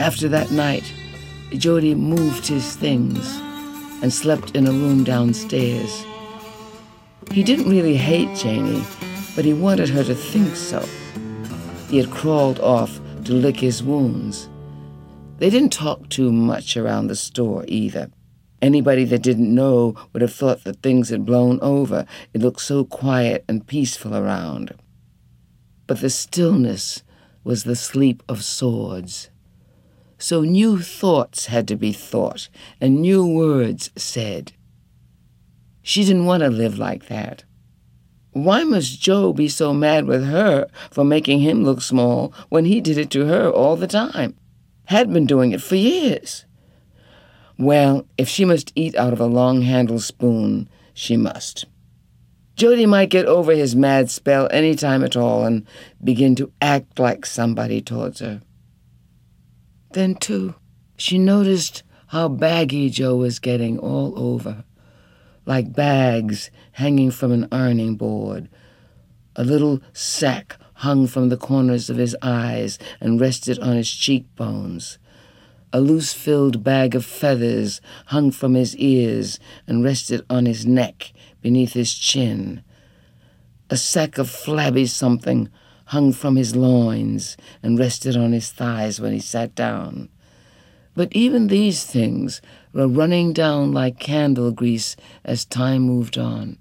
After that night, Jody moved his things and slept in a room downstairs. He didn't really hate Janie, but he wanted her to think so. He had crawled off to lick his wounds. They didn't talk too much around the store either. Anybody that didn't know would have thought that things had blown over. It looked so quiet and peaceful around. But the stillness was the sleep of swords. So new thoughts had to be thought and new words said. She didn't want to live like that. Why must Joe be so mad with her for making him look small when he did it to her all the time? Had been doing it for years. Well, if she must eat out of a long-handled spoon, she must. Jody might get over his mad spell any time at all and begin to act like somebody towards her. Then, too, she noticed how baggy Joe was getting all over, like bags hanging from an ironing board. A little sack hung from the corners of his eyes and rested on his cheekbones. A loose-filled bag of feathers hung from his ears and rested on his neck beneath his chin. A sack of flabby something hung from his loins and rested on his thighs when he sat down. But even these things were running down like candle grease as time moved on.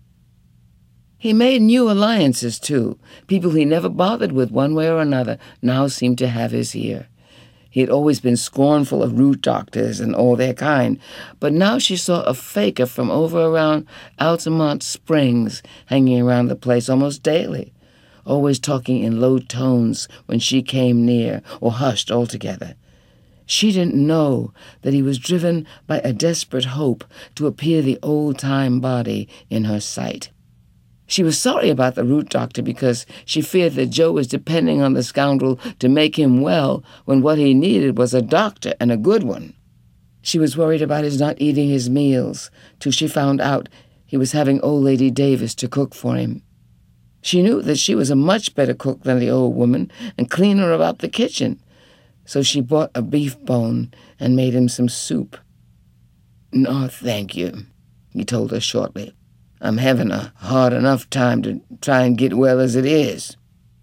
He made new alliances, too. People he never bothered with one way or another now seemed to have his ear. He had always been scornful of root doctors and all their kind, but now she saw a faker from over around Altamont Springs hanging around the place almost daily, always talking in low tones when she came near or hushed altogether. She didn't know that he was driven by a desperate hope to appear the old-time body in her sight. She was sorry about the root doctor because she feared that Joe was depending on the scoundrel to make him well when what he needed was a doctor and a good one. She was worried about his not eating his meals till she found out he was having old lady Davis to cook for him. She knew that she was a much better cook than the old woman and cleaner about the kitchen, so she bought a beef bone and made him some soup. "No, thank you," he told her shortly. "I'm having a hard enough time to try and get well as it is."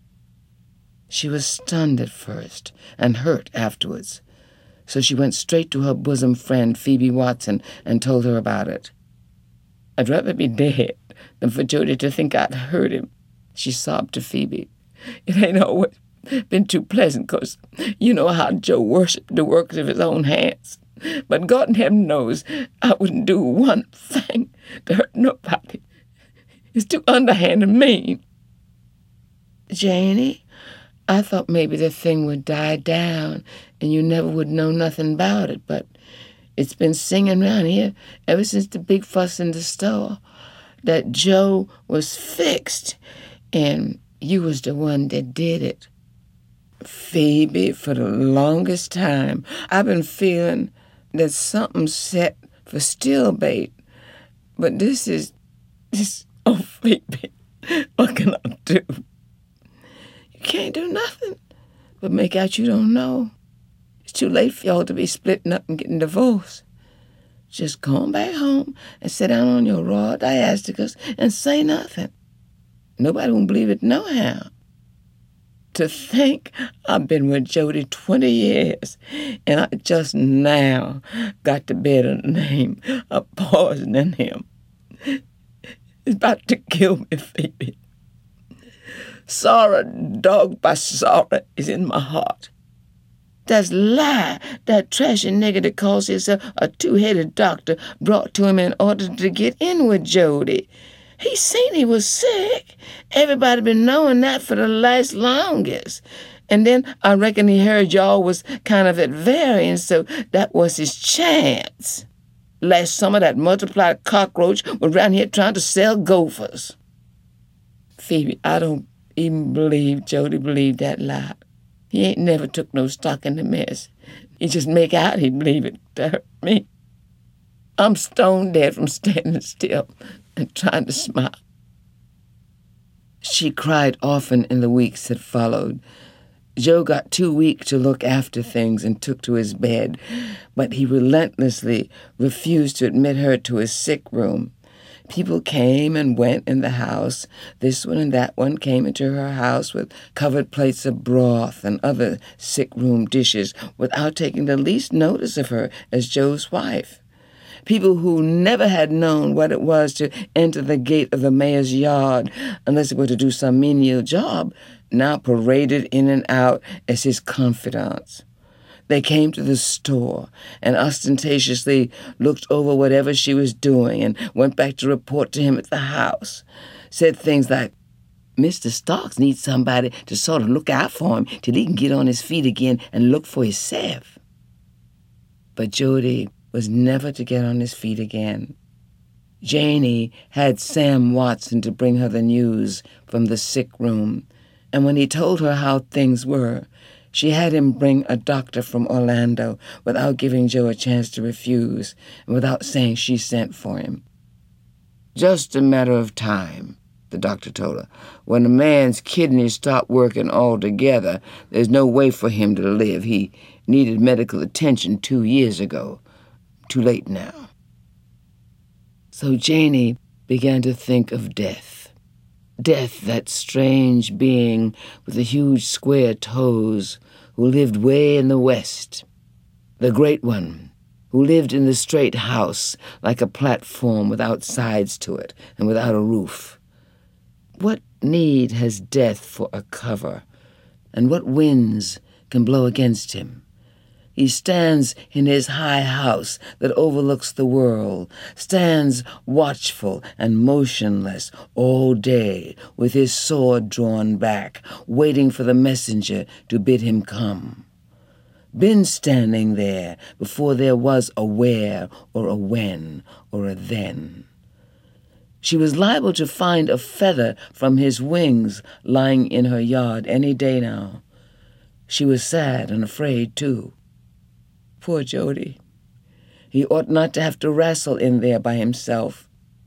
She was stunned at first and hurt afterwards, so she went straight to her bosom friend, Phoebe Watson, and told her about it. "I'd rather be dead than for Jody to think I'd hurt him," she sobbed to Phoebe. "It ain't always been too pleasant, 'cause you know how Joe worshipped the works of his own hands. But God in heaven knows I wouldn't do one thing to hurt nobody. It's too underhand and mean." "Janie, I thought maybe the thing would die down and you never would know nothing about it, but it's been singing round here ever since the big fuss in the store that Joe was fixed and you was the one that did it." "Phoebe, for the longest time, I've been feeling that something's set for stillbait. But oh, Phoebe, what can I do?" "You can't do nothing but make out you don't know. It's too late for y'all to be splitting up and getting divorced. Just go on back home and sit down on your raw diasticus and say nothing. Nobody won't believe it nohow. To think I've been with Jody 20 years, and I just now got to bed a name of poisoning him. It's about to kill me, Phoebe. Sorrow, dogged by sorrow, is in my heart. That's lie, that trashy nigger that calls himself a two-headed doctor brought to him in order to get in with Jody. He seen he was sick. Everybody been knowing that for the longest. And then I reckon he heard y'all was kind of at variance, so that was his chance. Last summer, that multiplied cockroach was around here trying to sell gophers." "Phoebe, I don't even believe Jody believed that lie. He ain't never took no stock in the mess. He just make out he believe it to hurt me. I'm stone dead from standing still and trying to smile." She cried often in the weeks that followed, Joe got too weak to look after things and took to his bed, but he relentlessly refused to admit her to his sick room. People came and went in the house. This one and that one came into her house with covered plates of broth and other sick room dishes without taking the least notice of her as Joe's wife. People who never had known what it was to enter the gate of the mayor's yard unless it were to do some menial job now paraded in and out as his confidants. They came to the store and ostentatiously looked over whatever she was doing and went back to report to him at the house. Said things like, "Mr. Starks needs somebody to sort of look out for him till he can get on his feet again and look for himself." But Jody was never to get on his feet again. Janie had Sam Watson to bring her the news from the sick room, and when he told her how things were, she had him bring a doctor from Orlando without giving Joe a chance to refuse and without saying she sent for him. "Just a matter of time," the doctor told her. "When a man's kidneys stop working altogether, there's no way for him to live. He needed medical attention 2 years ago. Too late now." So Janie began to think of death. Death, that strange being with the huge square toes who lived way in the west. The great one who lived in the straight house like a platform without sides to it and without a roof. What need has death for a cover, and what winds can blow against him? He stands in his high house that overlooks the world, stands watchful and motionless all day with his sword drawn back, waiting for the messenger to bid him come. Been standing there before there was a where or a when or a then. She was liable to find a feather from his wings lying in her yard any day now. She was sad and afraid, too. Poor Jody. He ought not to have to wrestle in there by himself.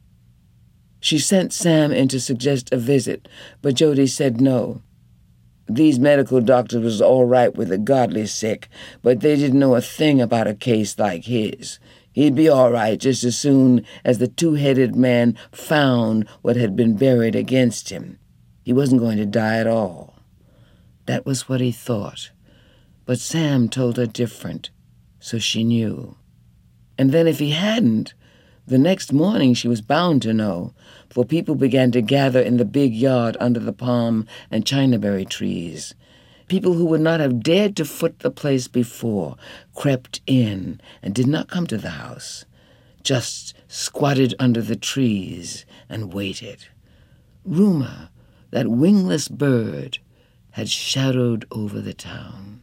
She sent Sam in to suggest a visit, but Jody said no. These medical doctors was all right with the godly sick, but they didn't know a thing about a case like his. He'd be all right just as soon as the two-headed man found what had been buried against him. He wasn't going to die at all. That was what he thought. But Sam told her different. So she knew. And then if he hadn't, the next morning she was bound to know, for people began to gather in the big yard under the palm and chinaberry trees. People who would not have dared to foot the place before crept in and did not come to the house, just squatted under the trees and waited. Rumor, that wingless bird, had shadowed over the town.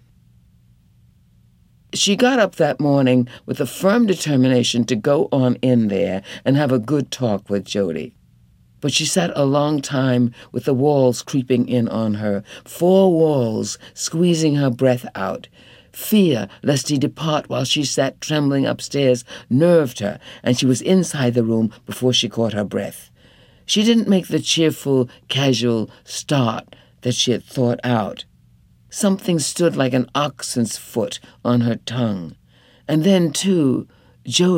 She got up that morning with a firm determination to go on in there and have a good talk with Jody. But she sat a long time with the walls creeping in on her, 4 walls squeezing her breath out. Fear lest he depart while she sat trembling upstairs nerved her, and she was inside the room before she caught her breath. She didn't make the cheerful, casual start that she had thought out. Something stood like an oxen's foot on her tongue. And then, too, Joe,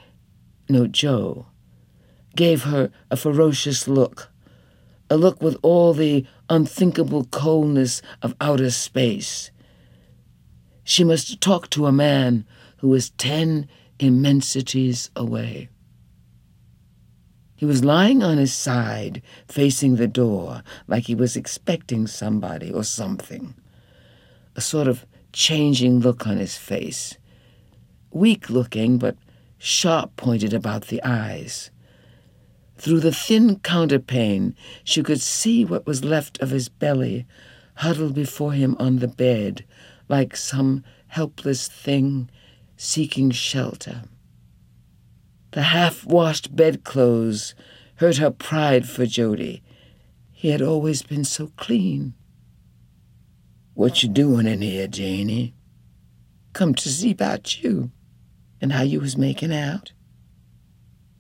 gave her a ferocious look, a look with all the unthinkable coldness of outer space. She must talk to a man who was 10 immensities away. He was lying on his side, facing the door, like he was expecting somebody or something. A sort of changing look on his face. Weak-looking, but sharp-pointed about the eyes. Through the thin counterpane, she could see what was left of his belly, huddled before him on the bed, like some helpless thing seeking shelter. The half-washed bedclothes hurt her pride for Jody. He had always been so clean. "What you doing in here, Janie?" "Come to see about you and how you was making out."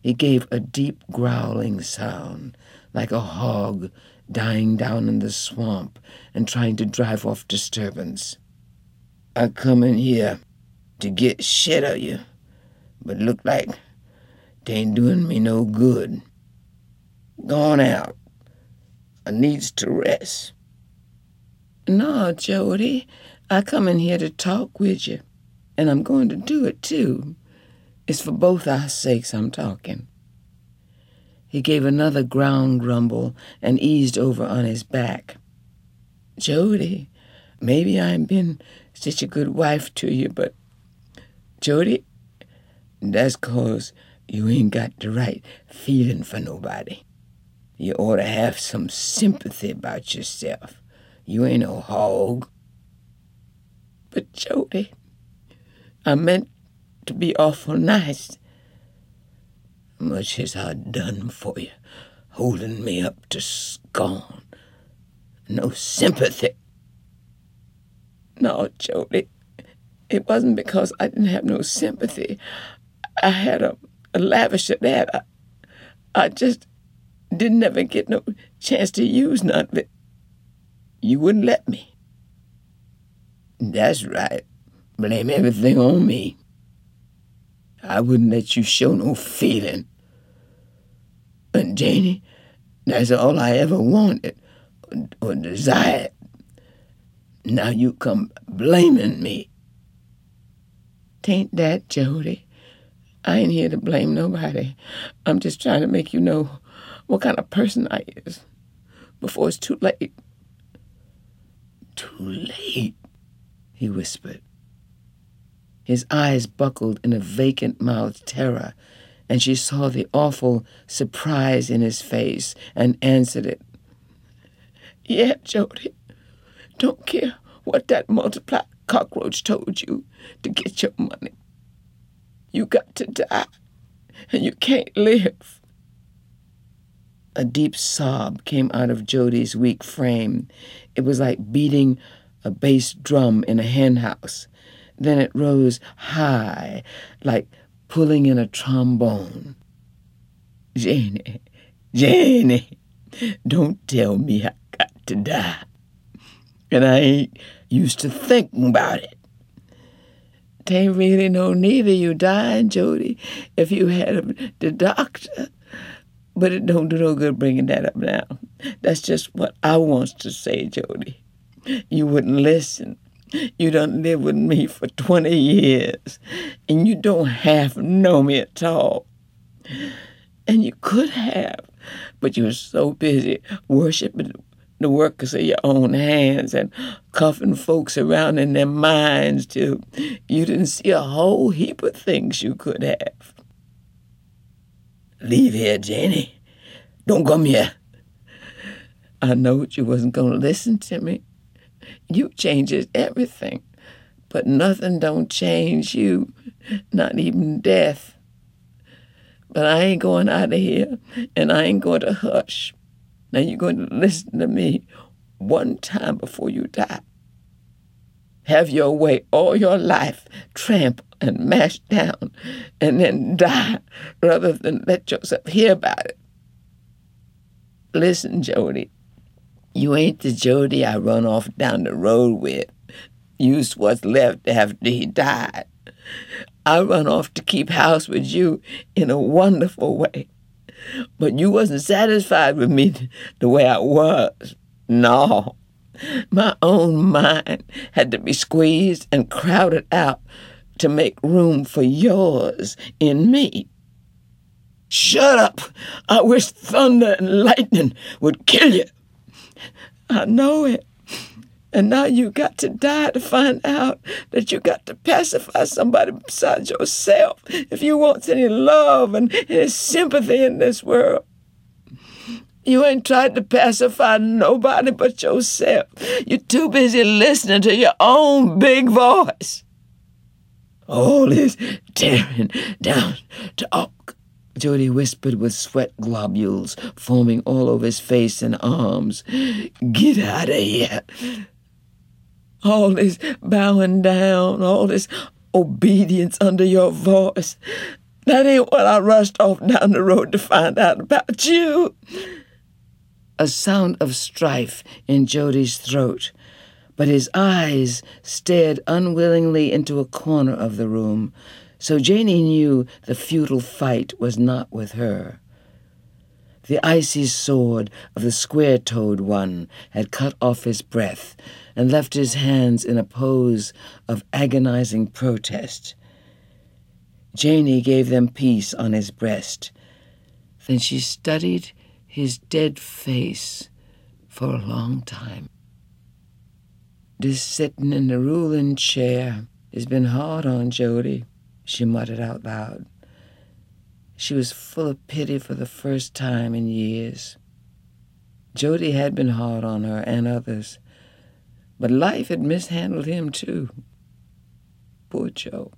He gave a deep growling sound, like a hog dying down in the swamp and trying to drive off disturbance. "I come in here to get shit of you, but look like it ain't doing me no good. Gone out. I needs to rest." "No, Jody, I come in here to talk with you, and I'm going to do it too. It's for both our sakes I'm talking." He gave another ground grumble and eased over on his back. "Jody, maybe I ain't been such a good wife to you, but, Jody, that's 'cause you ain't got the right feeling for nobody. You ought to have some sympathy about yourself. You ain't no hog." "But, Jody, I meant to be awful nice." "Much has I done for you, holding me up to scorn. No sympathy." "No, Jody, it wasn't because I didn't have no sympathy. I had a lavish of that. I just didn't ever get no chance to use none of it. You wouldn't let me." "That's right. Blame everything on me. I wouldn't let you show no feeling. And Janie, that's all I ever wanted or desired. Now you come blaming me." "'Tain't that, Jody. I ain't here to blame nobody. I'm just trying to make you know what kind of person I is before it's too late." "Too late?" he whispered. His eyes buckled in a vacant-mouthed terror, and she saw the awful surprise in his face and answered it. "Yeah, Jody. Don't care what that multiplied cockroach told you to get your money. You got to die, and you can't live." A deep sob came out of Jody's weak frame. It was like beating a bass drum in a henhouse. Then it rose high, like pulling in a trombone. "Janie, Janie, don't tell me I got to die. And I ain't used to thinking about it." "'Tain't really no need of you dying, Jody, if you had the doctor. But it don't do no good bringing that up now. That's just what I wants to say, Jody. You wouldn't listen. You done lived with me for 20 years, and you don't half know me at all. And you could have, but you were so busy worshiping the workers of your own hands and cuffing folks around in their minds till you didn't see a whole heap of things you could have. Leave here, Janie. Don't come here." "I knowed you wasn't going to listen to me. You changes everything, but nothing don't change you, not even death. But I ain't going out of here, and I ain't going to hush. Now you're going to listen to me one time before you die. Have your way all your life, tramp and mash down, and then die rather than let yourself hear about it. Listen, Jody, you ain't the Jody I run off down the road with. You's what's left after he died. I run off to keep house with you in a wonderful way. But you wasn't satisfied with me the way I was. No. My own mind had to be squeezed and crowded out to make room for yours in me. Shut up! I wish thunder and lightning would kill you. I know it. And now you got to die to find out that you got to pacify somebody besides yourself if you want any love and any sympathy in this world. You ain't tried to pacify nobody but yourself. You're too busy listening to your own big voice. All this tearing down to talk, Jody whispered with sweat globules foaming all over his face and arms. Get out of here. All this bowing down, all this obedience under your voice. That ain't what I rushed off down the road to find out about you." A sound of strife in Jody's throat, but his eyes stared unwillingly into a corner of the room, so Janey knew the futile fight was not with her. The icy sword of the square-toed one had cut off his breath and left his hands in a pose of agonizing protest. Janey gave them peace on his breast. Then she studied his dead face for a long time. "This sitting in the ruling chair has been hard on Jody," she muttered out loud. She was full of pity for the first time in years. Jody had been hard on her and others, but life had mishandled him too. Poor Joe.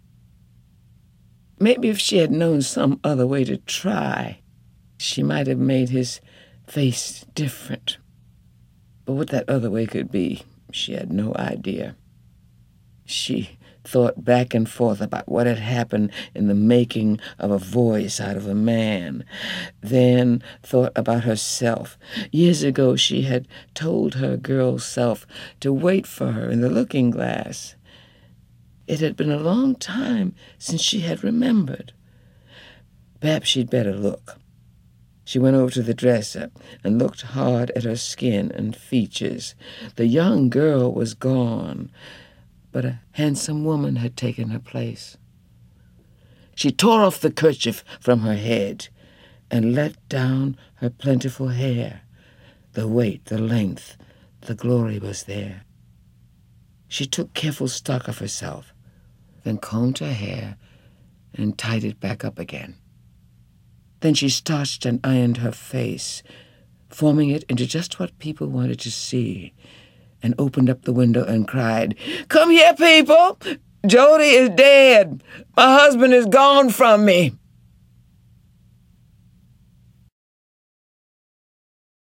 Maybe if she had known some other way to try, she might have made his face different. But what that other way could be, she had no idea. She thought back and forth about what had happened in the making of a voice out of a man, then thought about herself. Years ago, she had told her girl self to wait for her in the looking glass. It had been a long time since she had remembered. Perhaps she'd better look. She went over to the dresser and looked hard at her skin and features. The young girl was gone, but a handsome woman had taken her place. She tore off the kerchief from her head and let down her plentiful hair. The weight, the length, the glory was there. She took careful stock of herself, then combed her hair and tied it back up again. Then she starched and ironed her face, forming it into just what people wanted to see, and opened up the window and cried, "Come here, people! Jody is dead. My husband is gone from me."